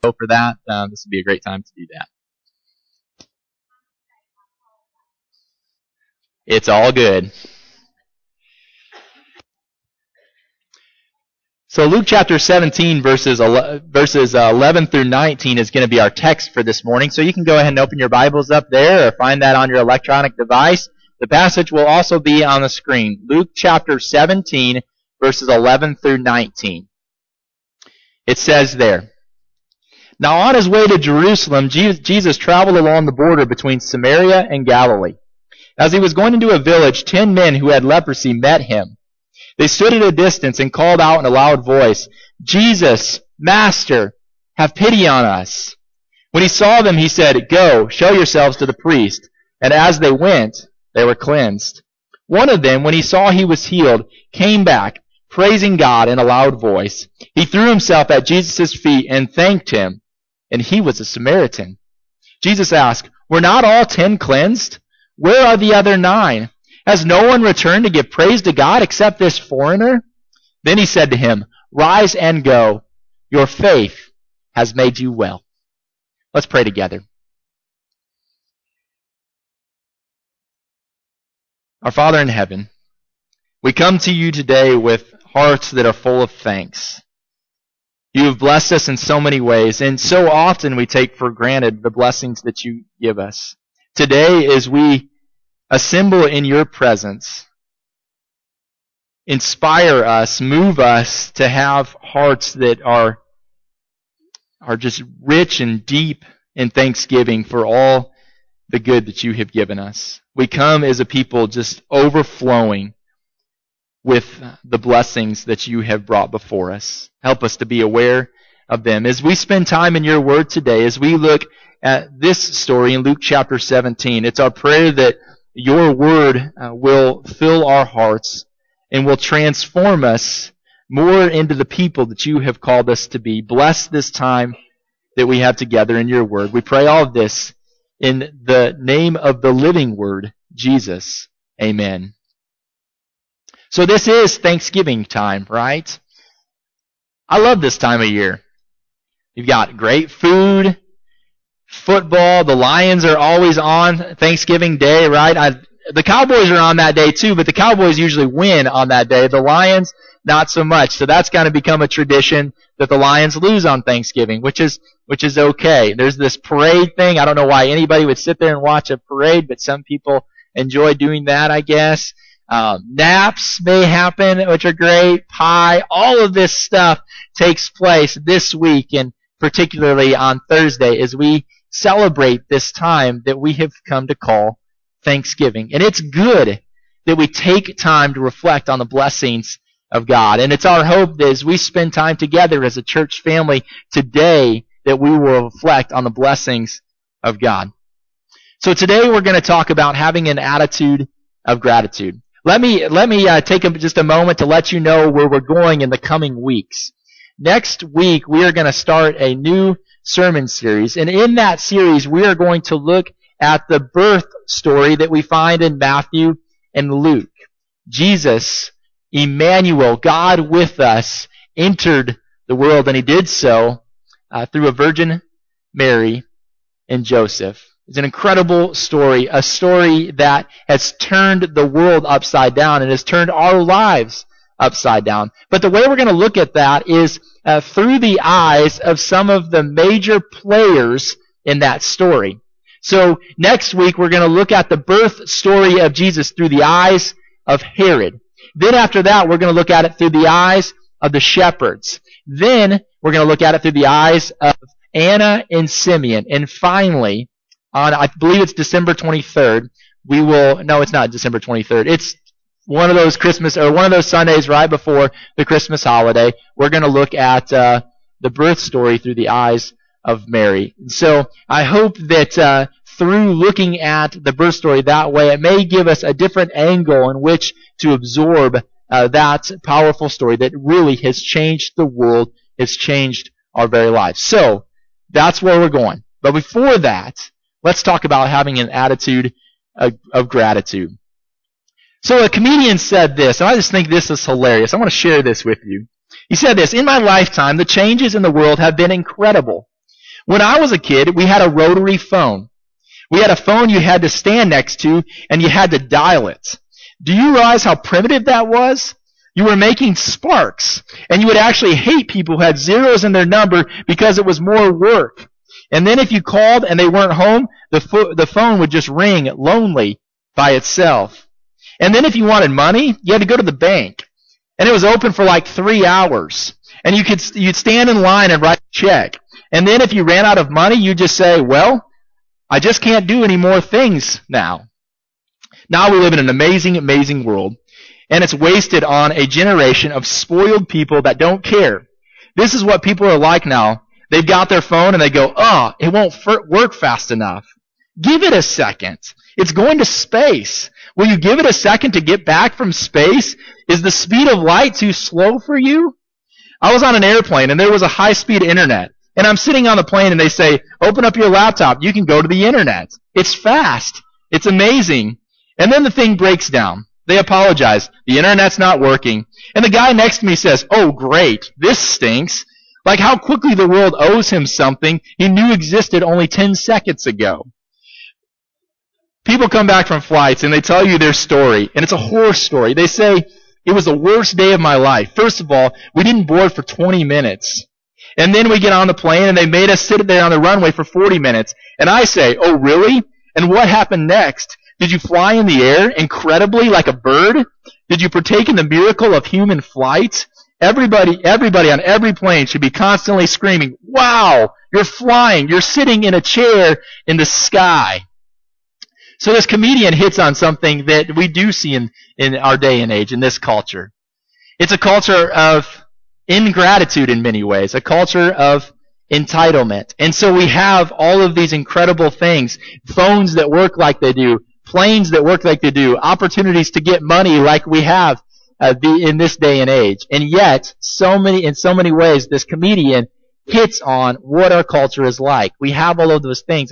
for that, this would be a great time to do that. It's all good. So Luke chapter 17, verses 11 through 19 is going to be our text for this morning. So you can go ahead and open your Bibles up there or find that on your electronic device. The passage will also be on the screen. Luke chapter 17, verses 11 through 19. It says there, "Now on his way to Jerusalem, Jesus traveled along the border between Samaria and Galilee. As he was going into a village, 10 men who had leprosy met him. They stood at a distance and called out in a loud voice, 'Jesus, Master, have pity on us.' When he saw them, he said, 'Go, show yourselves to the priest.' And as they went, they were cleansed. One of them, when he saw he was healed, came back, praising God in a loud voice. He threw himself at Jesus' feet and thanked him, and he was a Samaritan. Jesus asked, 'Were not all 10 cleansed? Where are the other 9? Has no one returned to give praise to God except this foreigner?' Then he said to him, 'Rise and go. Your faith has made you well.'" Let's pray together. Our Father in heaven, we come to you today with hearts that are full of thanks. You have blessed us in so many ways, and so often we take for granted the blessings that you give us. Today, as we assemble in your presence, inspire us, move us to have hearts that are just rich and deep in thanksgiving for all the good that you have given us. We come as a people just overflowing with the blessings that you have brought before us. Help us to be aware of them. As we spend time in your word today, as we look at this story in Luke chapter 17, it's our prayer that your word will fill our hearts and will transform us more into the people that you have called us to be. Bless this time that we have together in your word. We pray all of this in the name of the living word, Jesus. Amen. So this is Thanksgiving time, right? I love this time of year. You've got great food, football. The Lions are always on Thanksgiving Day, right? The Cowboys are on that day too, but the Cowboys usually win on that day. The Lions, not so much. So that's kind of become a tradition that the Lions lose on Thanksgiving, which is okay. There's this parade thing. I don't know why anybody would sit there and watch a parade, but some people enjoy doing that, I guess. Naps may happen, which are great. Pie. All of this stuff takes place this week, and particularly on Thursday as we celebrate this time that we have come to call Thanksgiving. And it's good that we take time to reflect on the blessings of God. And it's our hope that as we spend time together as a church family today, that we will reflect on the blessings of God. So today we're going to talk about having an attitude of gratitude. Let me take just a moment to let you know where we're going in the coming weeks. Next week, we are going to start a new sermon series. And in that series, we are going to look at the birth story that we find in Matthew and Luke. Jesus, Emmanuel, God with us, entered the world, and he did so through a Virgin Mary and Joseph. It's an incredible story, a story that has turned the world upside down and has turned our lives upside down. But the way we're going to look at that is through the eyes of some of the major players in that story. So next week we're going to look at the birth story of Jesus through the eyes of Herod. Then after that we're going to look at it through the eyes of the shepherds. Then we're going to look at it through the eyes of Anna and Simeon. And finally, on I believe it's December 23rd, no, it's not December 23rd. It's one of those one of those Sundays right before the Christmas holiday. We're going to look at the birth story through the eyes of Mary. And so I hope that through looking at the birth story that way, it may give us a different angle in which to absorb that powerful story that really has changed the world, has changed our very lives. So that's where we're going. But before that, let's talk about having an attitude of gratitude. So a comedian said this, and I just think this is hilarious. I want to share this with you. He said this: "In my lifetime, the changes in the world have been incredible. When I was a kid, we had a rotary phone. We had a phone you had to stand next to, and you had to dial it. Do you realize how primitive that was? You were making sparks, and you would actually hate people who had zeros in their number because it was more work. And then if you called and they weren't home, the phone would just ring lonely by itself. And then if you wanted money, you had to go to the bank. And it was open for like 3 hours. And you'd stand in line and write a check. And then if you ran out of money, you'd just say, well, I just can't do any more things now. Now we live in an amazing, amazing world. And it's wasted on a generation of spoiled people that don't care. This is what people are like now. They've got their phone and they go, it won't work fast enough. Give it a second. It's going to space. Will you give it a second to get back from space? Is the speed of light too slow for you? I was on an airplane and there was a high-speed internet. And I'm sitting on the plane and they say, open up your laptop. You can go to the internet. It's fast. It's amazing. And then the thing breaks down. They apologize. The internet's not working. And the guy next to me says, oh, great. This stinks. Like how quickly the world owes him something he knew existed only 10 seconds ago. People come back from flights and they tell you their story. And it's a horror story. They say, it was the worst day of my life. First of all, we didn't board for 20 minutes. And then we get on the plane and they made us sit there on the runway for 40 minutes. And I say, oh, really? And what happened next? Did you fly in the air incredibly like a bird? Did you partake in the miracle of human flight? Everybody on every plane should be constantly screaming, wow, you're flying. You're sitting in a chair in the sky. So this comedian hits on something that we do see in our day and age, in this culture. It's a culture of ingratitude in many ways, a culture of entitlement. And so we have all of these incredible things, phones that work like they do, planes that work like they do, opportunities to get money like we have in this day and age. And yet, in so many ways, this comedian hits on what our culture is like. We have all of those things,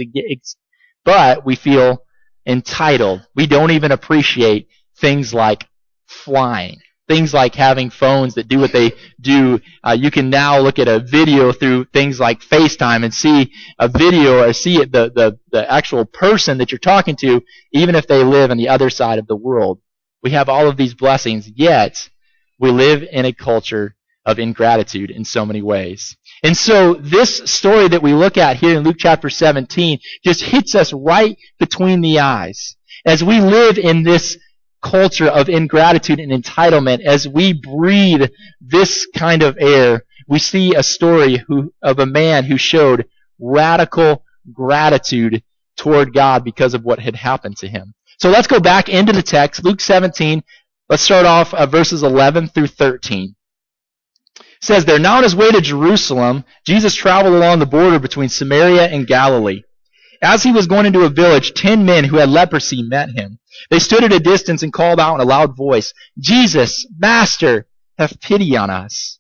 but we feel entitled. We don't even appreciate things like flying. Things like having phones that do what they do. You can now look at a video through things like FaceTime and see a video or see the actual person that you're talking to, even if they live on the other side of the world. We have all of these blessings, yet we live in a culture of ingratitude in so many ways. And so this story that we look at here in Luke chapter 17 just hits us right between the eyes. As we live in this culture of ingratitude and entitlement, as we breathe this kind of air, we see a story of a man who showed radical gratitude toward God because of what had happened to him. So let's go back into the text, Luke 17. Let's start off verses 11 through 13. It says there, now on his way to Jerusalem, Jesus traveled along the border between Samaria and Galilee. As he was going into a village, 10 men who had leprosy met him. They stood at a distance and called out in a loud voice, Jesus, Master, have pity on us.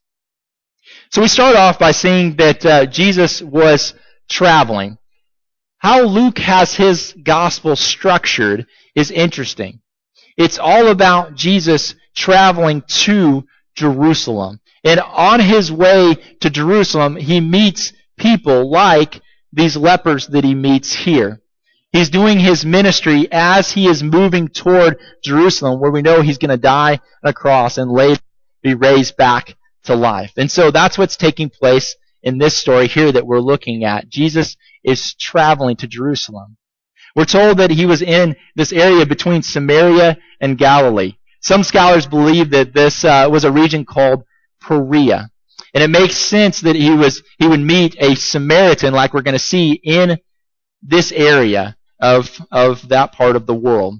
So we start off by saying that Jesus was traveling. How Luke has his gospel structured is interesting. It's all about Jesus traveling to Jerusalem. And on his way to Jerusalem, he meets people like these lepers that he meets here. He's doing his ministry as he is moving toward Jerusalem, where we know he's going to die on a cross and later be raised back to life. And so that's what's taking place in this story here that we're looking at. Jesus is traveling to Jerusalem. We're told that he was in this area between Samaria and Galilee. Some scholars believe that this was a region called Perea. And it makes sense that he would meet a Samaritan like we're going to see in this area of that part of the world.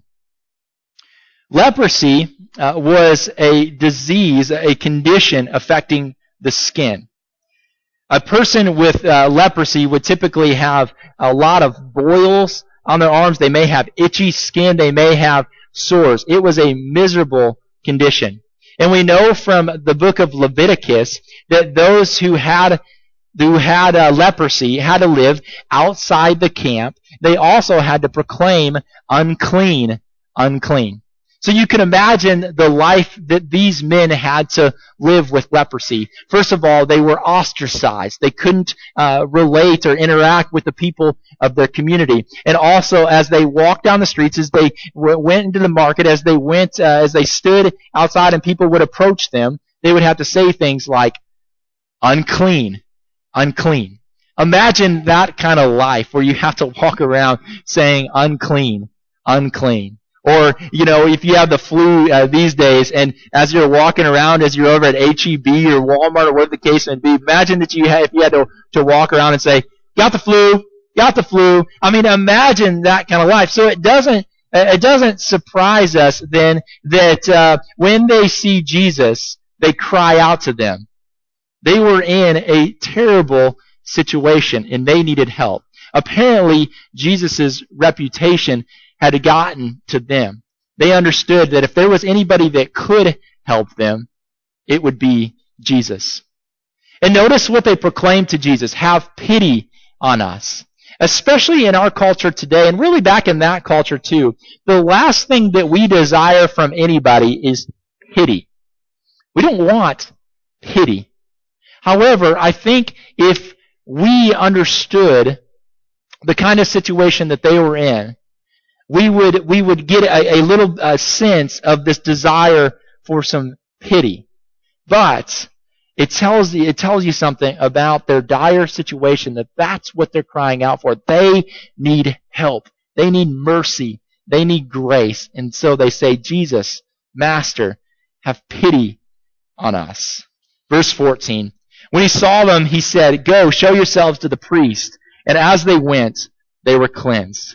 Leprosy was a disease, a condition affecting the skin. A person with leprosy would typically have a lot of boils on their arms. They may have itchy skin. They may have sores. It was a miserable condition. And we know from the book of Leviticus that those who had leprosy had to live outside the camp. They also had to proclaim unclean, unclean. So you can imagine the life that these men had to live with leprosy. First of all, they were ostracized. They couldn't relate or interact with the people of their community. And also, as they walked down the streets, as they went into the market, as they stood outside and people would approach them, they would have to say things like, unclean, unclean. Imagine that kind of life where you have to walk around saying unclean, unclean. Or, if you have the flu these days, and as you're walking around, as you're over at H-E-B or Walmart or whatever the case may be, imagine that if you had to walk around and say, got the flu, got the flu. I mean, imagine that kind of life. So it doesn't surprise us then that when they see Jesus, they cry out to them. They were in a terrible situation, and they needed help. Apparently, Jesus' reputation had gotten to them. They understood that if there was anybody that could help them, it would be Jesus. And notice what they proclaimed to Jesus: have pity on us. Especially in our culture today, and really back in that culture too, the last thing that we desire from anybody is pity. We don't want pity. However, I think if we understood the kind of situation that they were in, we would get a little sense of this desire for some pity. But it tells you something about their dire situation, that's what they're crying out for. They need help. They need mercy. They need grace. And so they say, Jesus, Master, have pity on us. Verse 14. When he saw them, he said, go, show yourselves to the priest. And as they went, they were cleansed.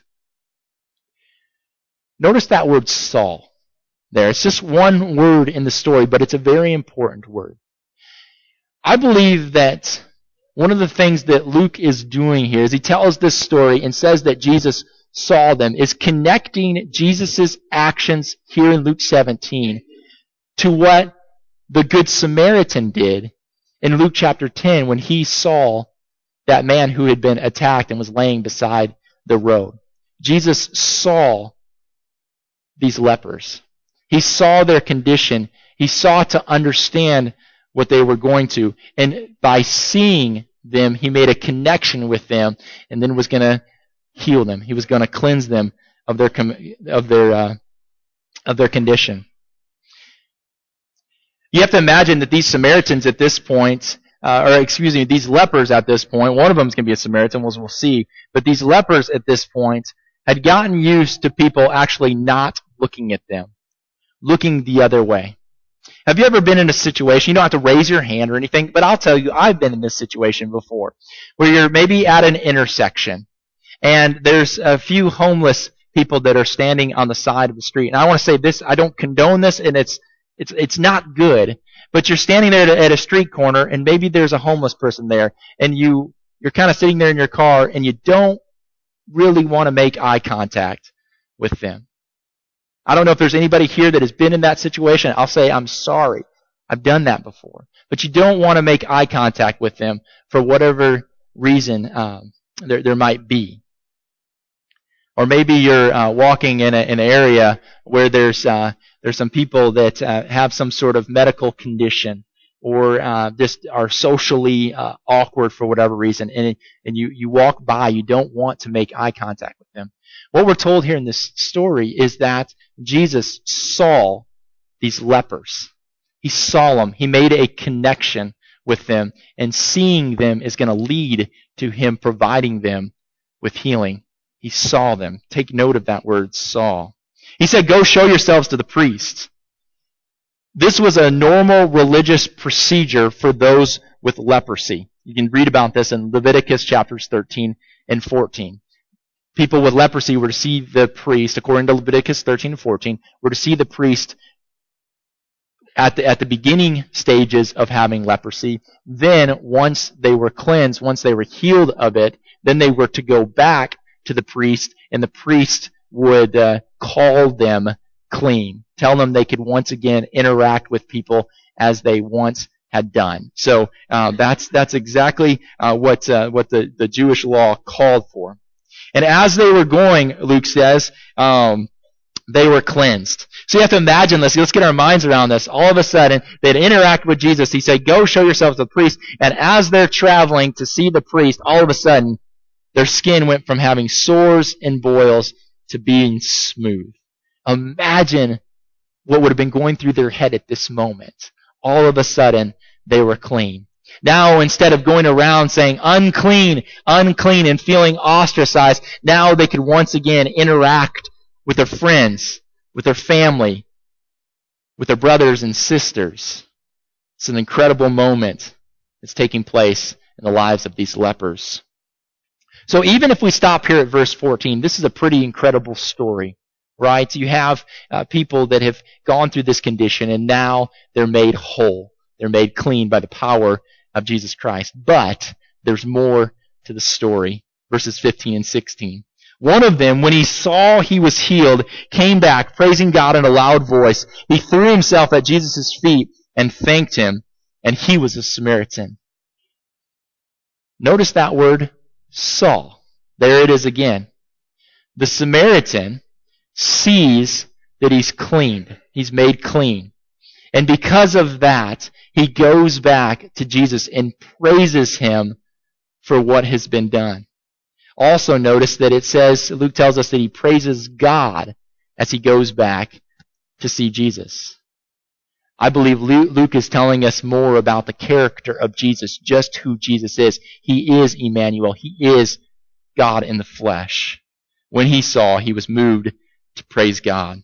Notice that word saw there. It's just one word in the story, but it's a very important word. I believe that one of the things that Luke is doing here is he tells this story and says that Jesus saw them, is connecting Jesus' actions here in Luke 17 to what the Good Samaritan did in Luke chapter 10 when he saw that man who had been attacked and was laying beside the road. Jesus saw these lepers. He saw their condition. He sought to understand what they were going to. And by seeing them, he made a connection with them and then was going to heal them. He was going to cleanse them of their condition. You have to imagine that these Samaritans at this point, these lepers at this point, one of them is going to be a Samaritan, as we'll see, but these lepers at this point had gotten used to people actually not looking at them, looking the other way. Have you ever been in a situation, you don't have to raise your hand or anything, but I'll tell you, I've been in this situation before, where you're maybe at an intersection, and there's a few homeless people that are standing on the side of the street. And I want to say this, I don't condone this, and it's not good, but you're standing there at a street corner, and maybe there's a homeless person there, and you're kind of sitting there in your car, and you don't really want to make eye contact with them. I don't know if there's anybody here that has been in that situation. I'll say, I'm sorry. I've done that before. But you don't want to make eye contact with them for whatever reason there might be. Or maybe you're walking in an area where there's some people that have some sort of medical condition or just are socially awkward for whatever reason, and you walk by, you don't want to make eye contact with them. What we're told here in this story is that Jesus saw these lepers. He saw them. He made a connection with them, and seeing them is going to lead to him providing them with healing. He saw them. Take note of that word, saw. He said, go show yourselves to the priest. This was a normal religious procedure for those with leprosy. You can read about this in Leviticus chapters 13 and 14. People with leprosy were to see the priest, according to Leviticus 13 and 14, were to see the priest at the beginning stages of having leprosy. Then, once they were cleansed, once they were healed of it, then they were to go back to the priest, and the priest would call them clean, tell them they could once again interact with people as they once had done. So that's exactly what the Jewish law called for. And as they were going, Luke says, they were cleansed. So you have to imagine this. Let's get our minds around this. All of a sudden, they'd interact with Jesus. He said, go show yourselves to the priest. And as they're traveling to see the priest, all of a sudden, their skin went from having sores and boils to being smooth. Imagine what would have been going through their head at this moment. All of a sudden, they were clean. Now, instead of going around saying, unclean, unclean, and feeling ostracized, now they could once again interact with their friends, with their family, with their brothers and sisters. It's an incredible moment that's taking place in the lives of these lepers. So even if we stop here at verse 14, this is a pretty incredible story, right? You have people that have gone through this condition, and now they're made whole. They're made clean by the power of Jesus Christ. But there's more to the story. Verses 15 and 16. One of them, when he saw he was healed, came back, praising God in a loud voice. He threw himself at Jesus' feet and thanked him, and he was a Samaritan. Notice that word, saw. There it is again. The Samaritan sees that he's cleaned. He's made clean. And because of that, he goes back to Jesus and praises him for what has been done. Also notice that it says, Luke tells us that he praises God as he goes back to see Jesus. I believe Luke is telling us more about the character of Jesus, just who Jesus is. He is Emmanuel. He is God in the flesh. When he saw, he was moved to praise God.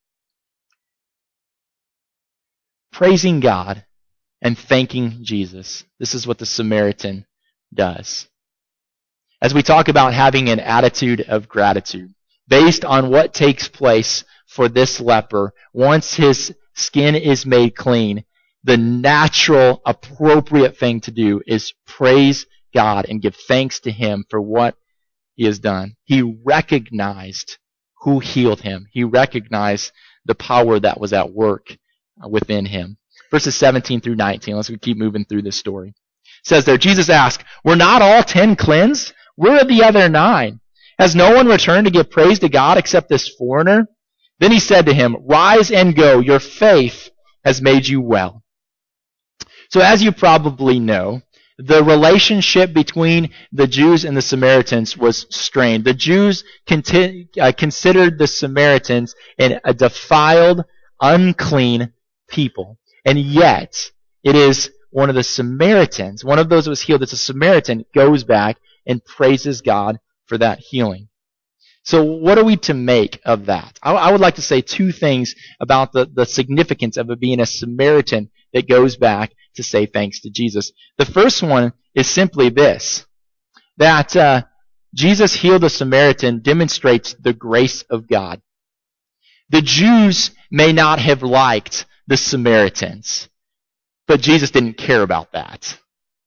Praising God and thanking Jesus. This is what the Samaritan does. As we talk about having an attitude of gratitude, based on what takes place for this leper, once his skin is made clean, the natural, appropriate thing to do is praise God and give thanks to him for what he has done. He recognized who healed him. He recognized the power that was at work within him. Verses 17 through 19, let's keep moving through this story. It says there, Jesus asked, were not all 10 cleansed? Where are the other 9? Has no one returned to give praise to God except this foreigner? Then he said to him, rise and go, your faith has made you well. So as you probably know, the relationship between the Jews and the Samaritans was strained. The Jews considered the Samaritans a defiled, unclean people. And yet, it is one of the Samaritans, one of those who was healed, it's a Samaritan, goes back and praises God for that healing. So what are we to make of that? I would like to say 2 things about the significance of it being a Samaritan that goes back to say thanks to Jesus. The first one is simply this, that Jesus healed a Samaritan demonstrates the grace of God. The Jews may not have liked the Samaritans, but Jesus didn't care about that.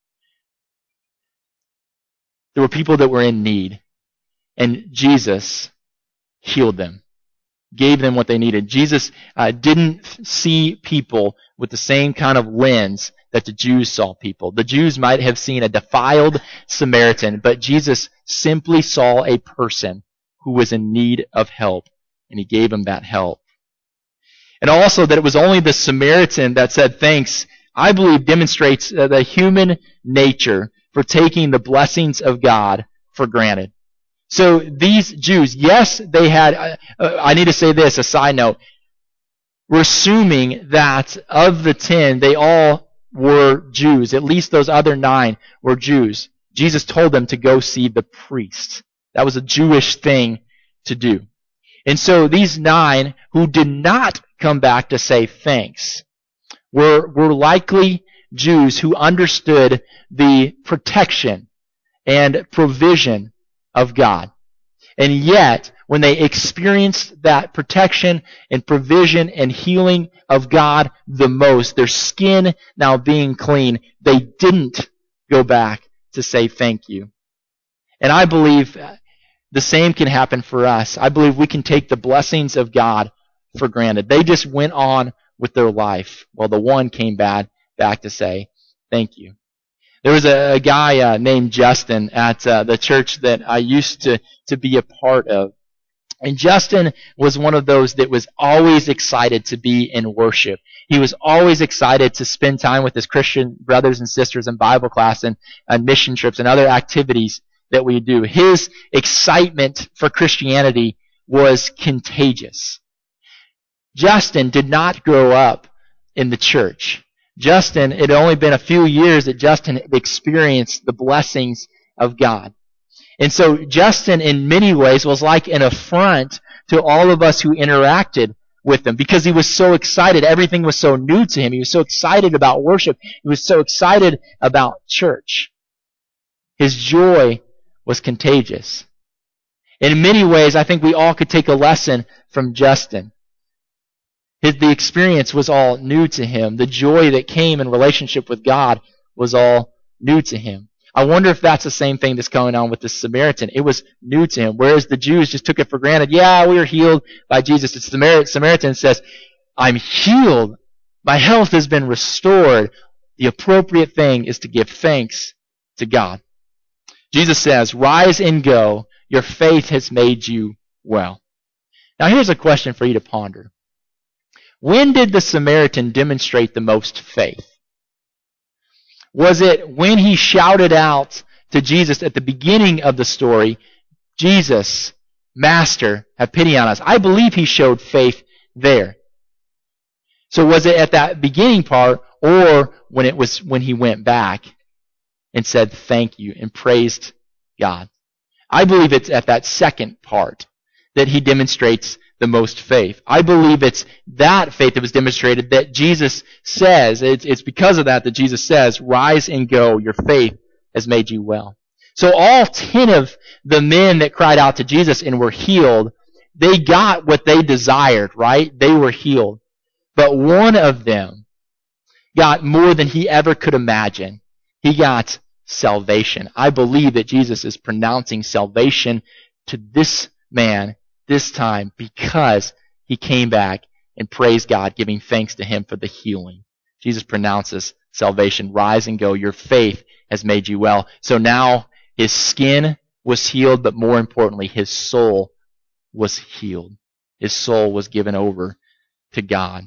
There were people that were in need, and Jesus healed them, gave them what they needed. Jesus didn't see people with the same kind of lens that the Jews saw people. The Jews might have seen a defiled Samaritan, but Jesus simply saw a person who was in need of help, and he gave him that help. And also that it was only the Samaritan that said thanks, I believe demonstrates the human nature for taking the blessings of God for granted. So these Jews, yes, they had, I need to say this, a side note, we're assuming that of the 10, they all were Jews. At least those other 9 were Jews. Jesus told them to go see the priest. That was a Jewish thing to do. And so these 9 who did not come back to say thanks were likely Jews who understood the protection and provision of God. And yet, when they experienced that protection and provision and healing of God the most, their skin now being clean, they didn't go back to say thank you. And I believe the same can happen for us. I believe we can take the blessings of God for granted. They just went on with their life while the one came back to say thank you. There was a guy named Justin at the church that I used to be a part of. And Justin was one of those that was always excited to be in worship. He was always excited to spend time with his Christian brothers and sisters in Bible class and mission trips and other activities that we do. His excitement for Christianity was contagious. Justin did not grow up in the church. Justin, it had only been a few years that Justin had experienced the blessings of God. And so Justin, in many ways, was like an affront to all of us who interacted with him because he was so excited. Everything was so new to him. He was so excited about worship. He was so excited about church. His joy was contagious. In many ways, I think we all could take a lesson from Justin. The experience was all new to him. The joy that came in relationship with God was all new to him. I wonder if that's the same thing that's going on with the Samaritan. It was new to him, whereas the Jews just took it for granted. Yeah, we were healed by Jesus. The Samaritan says, I'm healed. My health has been restored. The appropriate thing is to give thanks to God. Jesus says, rise and go. Your faith has made you well. Now here's a question for you to ponder. When did the Samaritan demonstrate the most faith? Was it when he shouted out to Jesus at the beginning of the story, Jesus, Master, have pity on us? I believe he showed faith there. So was it at that beginning part or when he went back and said thank you and praised God? I believe it's at that second part that he demonstrates the most faith. I believe it's that faith that was demonstrated that Jesus says, it's because of that Jesus says, rise and go, your faith has made you well. So all 10 of the men that cried out to Jesus and were healed, they got what they desired, right? They were healed. But one of them got more than he ever could imagine. He got salvation. I believe that Jesus is pronouncing salvation to this man this time because he came back and praised God, giving thanks to him for the healing. Jesus pronounces salvation. Rise and go. Your faith has made you well. So now his skin was healed, but more importantly, his soul was healed. His soul was given over to God.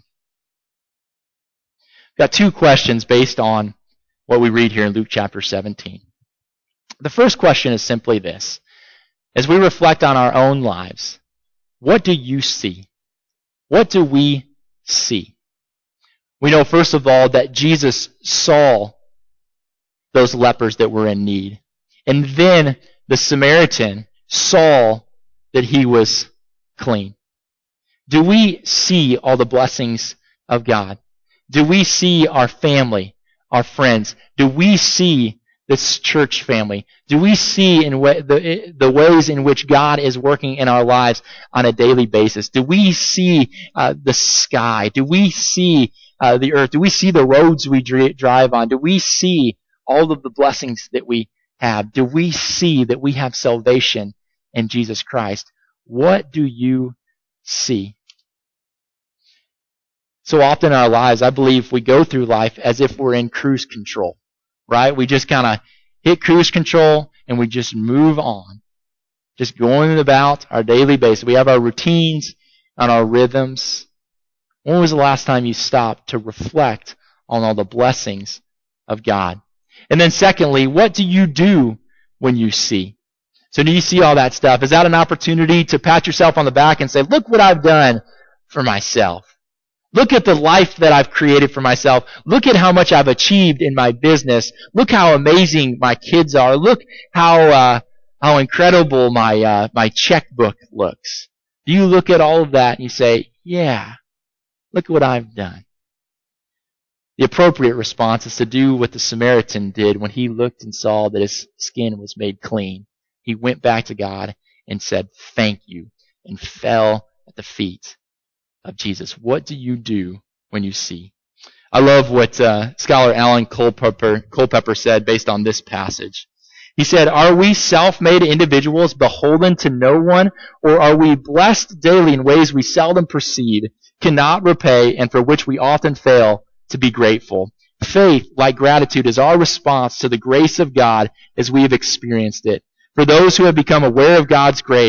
Got 2 questions based on what we read here in Luke chapter 17. The first question is simply this. As we reflect on our own lives, what do you see? What do we see? We know, first of all, that Jesus saw those lepers that were in need. And then the Samaritan saw that he was clean. Do we see all the blessings of God? Do we see our family, our friends? Do we see this church family? Do we see the ways in which God is working in our lives on a daily basis? Do we see the sky? Do we see the earth? Do we see the roads we drive on? Do we see all of the blessings that we have? Do we see that we have salvation in Jesus Christ? What do you see? So often in our lives, I believe we go through life as if we're in cruise control, right? We just kind of hit cruise control and we just move on, just going about our daily basis. We have our routines and our rhythms. When was the last time you stopped to reflect on all the blessings of God? And then secondly, what do you do when you see? So do you see all that stuff? Is that an opportunity to pat yourself on the back and say, look what I've done for myself? Look at the life that I've created for myself. Look at how much I've achieved in my business. Look how amazing my kids are. Look how incredible my checkbook looks. Do you look at all of that and you say, yeah, look at what I've done? The appropriate response is to do what the Samaritan did when he looked and saw that his skin was made clean. He went back to God and said, thank you, and fell at the feet of Jesus. What do you do when you see? I love what scholar Alan Culpepper said based on this passage. He said, are we self-made individuals beholden to no one, or are we blessed daily in ways we seldom perceive, cannot repay, and for which we often fail to be grateful? Faith, like gratitude, is our response to the grace of God as we have experienced it. For those who have become aware of God's grace,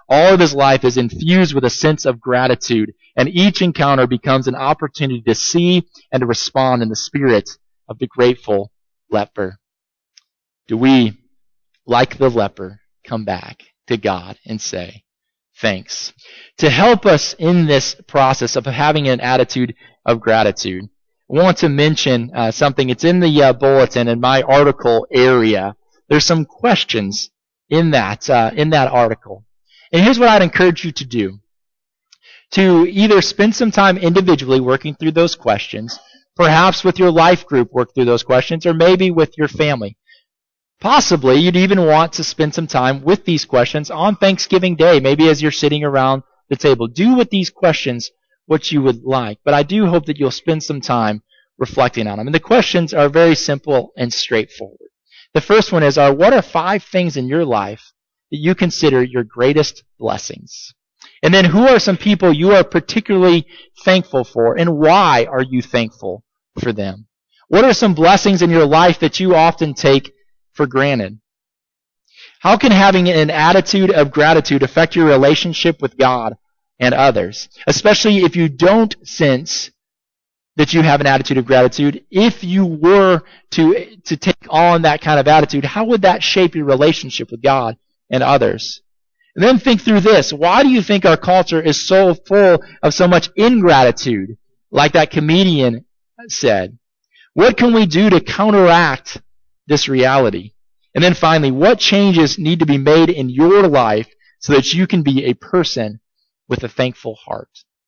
All of his life is infused with a sense of gratitude, and each encounter becomes an opportunity to see and to respond in the spirit of the grateful leper. Do we, like the leper, come back to God and say, thanks? To help us in this process of having an attitude of gratitude, I want to mention something. It's in the bulletin in my article area. There's some questions in that article. And here's what I'd encourage you to do. To either spend some time individually working through those questions, perhaps with your life group work through those questions, or maybe with your family. Possibly you'd even want to spend some time with these questions on Thanksgiving Day, maybe as you're sitting around the table. Do with these questions what you would like, but I do hope that you'll spend some time reflecting on them. And the questions are very simple and straightforward. The first one is, what are 5 things in your life that you consider your greatest blessings? And then who are some people you are particularly thankful for, and why are you thankful for them? What are some blessings in your life that you often take for granted? How can having an attitude of gratitude affect your relationship with God and others? Especially if you don't sense that you have an attitude of gratitude. If you were to take on that kind of attitude, how would that shape your relationship with God and others? And then think through this. Why do you think our culture is so full of so much ingratitude, like that comedian said? What can we do to counteract this reality? And then finally, what changes need to be made in your life so that you can be a person with a thankful heart?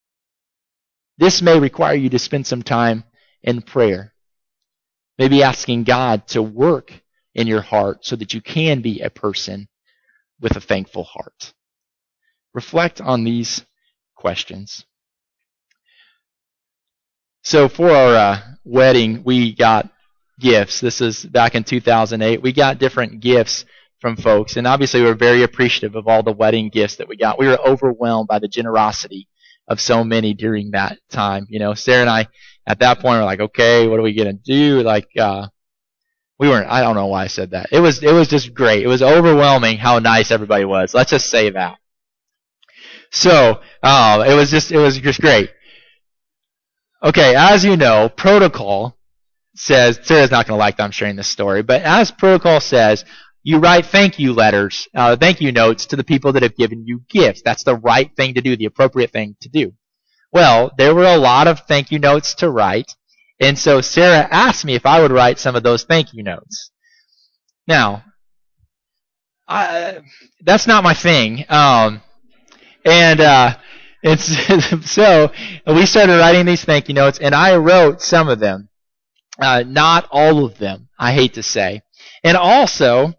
This may require you to spend some time in prayer, maybe asking God to work in your heart so that you can be a person with a thankful heart. Reflect on these questions. So for our wedding, we got gifts. This is back in 2008. We got different gifts from folks, and obviously we were very appreciative of all the wedding gifts that we got. We were overwhelmed by the generosity of so many during that time. You know, Sarah and I at that point were like, okay, what are we gonna do? Like, we weren't. I don't know why I said that. It was just great. It was overwhelming how nice everybody was. Let's just say that. So it was just great. Okay, as you know, protocol says, Sarah's not going to like that I'm sharing this story, but as protocol says, you write thank you letters, thank you notes to the people that have given you gifts. That's the right thing to do, the appropriate thing to do. Well, there were a lot of thank you notes to write, and so Sarah asked me if I would write some of those thank you notes. Now, that's not my thing, so we started writing these thank you notes, and I wrote some of them. Not all of them, I hate to say. And also,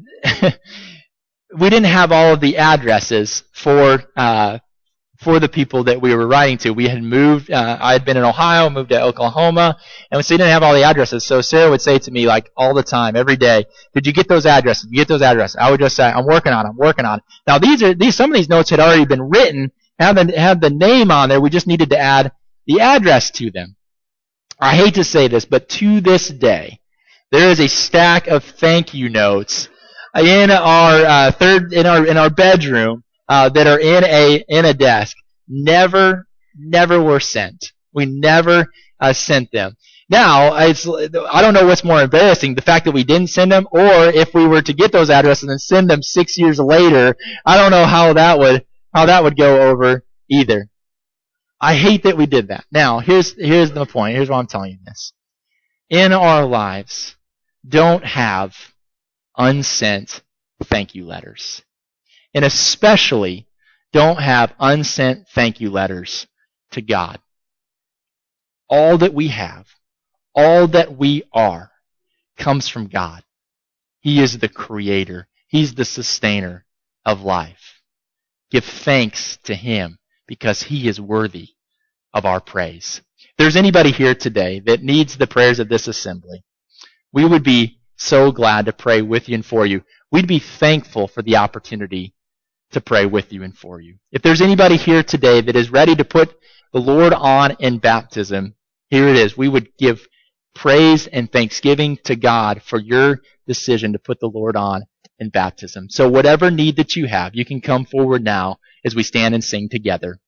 we didn't have all of the addresses for the people that we were writing to. We had moved, I had been in Ohio, moved to Oklahoma, and so we didn't have all the addresses. So Sarah would say to me, like, all the time, every day, did you get those addresses? Did you get those addresses? I would just say, I'm working on it. Now, some of these notes had already been written, had the name on there. We just needed to add the address to them. I hate to say this, but to this day, there is a stack of thank you notes in our bedroom that are in a desk. Never were sent. We never sent them. Now, I don't know what's more embarrassing, the fact that we didn't send them, or if we were to get those addresses and send them 6 years later. I don't know how that would go over either. I hate that we did that. Now, here's the point. Here's why I'm telling you this. In our lives, don't have unsent thank you letters. And especially, don't have unsent thank you letters to God. All that we have, all that we are, comes from God. He is the creator. He's the sustainer of life. Give thanks to Him because He is worthy of our praise. If there's anybody here today that needs the prayers of this assembly, we would be so glad to pray with you and for you. We'd be thankful for the opportunity to pray with you and for you. If there's anybody here today that is ready to put the Lord on in baptism, here it is. We would give praise and thanksgiving to God for your decision to put the Lord on in baptism. So whatever need that you have, you can come forward now as we stand and sing together.